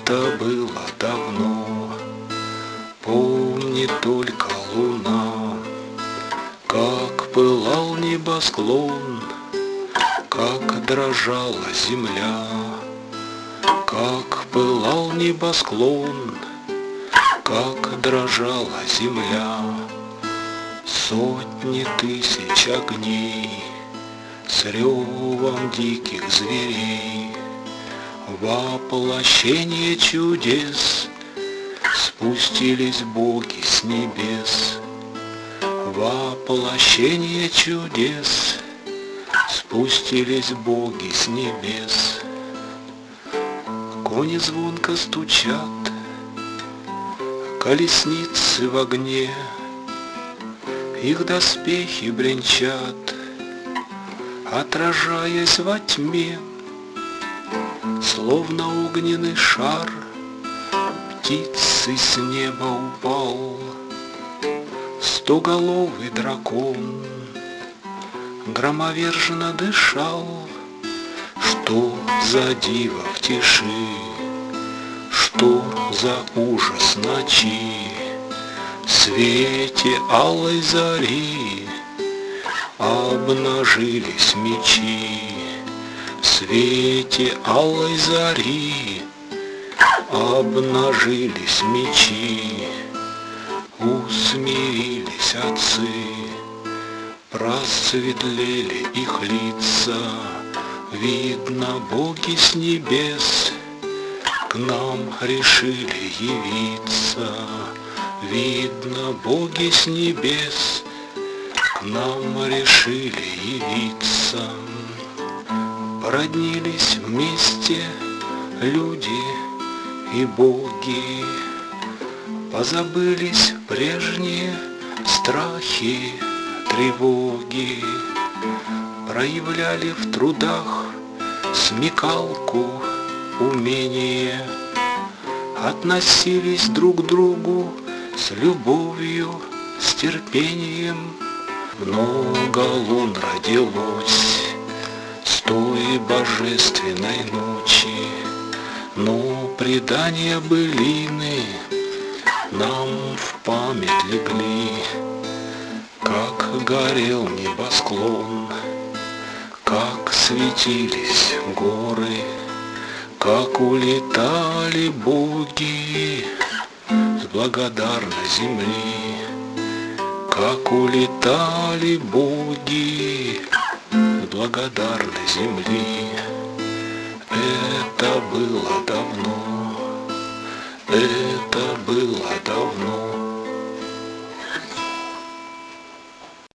Это было давно, помнит только луна, как пылал небосклон, как дрожала земля, как пылал небосклон, как дрожала земля. Сотни тысяч огней с ревом диких зверей, воплощение чудес спустились боги с небес. Воплощение чудес спустились боги с небес. Кони звонко стучат, колесницы в огне, их доспехи бренчат, отражаясь во тьме. Словно огненный шар птицей с неба упал стоголовый дракон, громовержно дышал. Что за диво в тиши, что за ужас ночи, в свете алой зари обнажились мечи. В свете алой зари обнажились мечи. Усмирились отцы, просветлели их лица. Видно, боги с небес к нам решили явиться. Видно, боги с небес к нам решили явиться. Породнились вместе люди и боги, позабылись прежние страхи, тревоги, проявляли в трудах смекалку, умение, относились друг к другу с любовью, с терпением. Много лун родилось с той божественной ночи, но предания былины нам в память легли. Как горел небосклон, как светились горы, как улетали боги с благодарной земли. Как улетали боги с благодарной земли.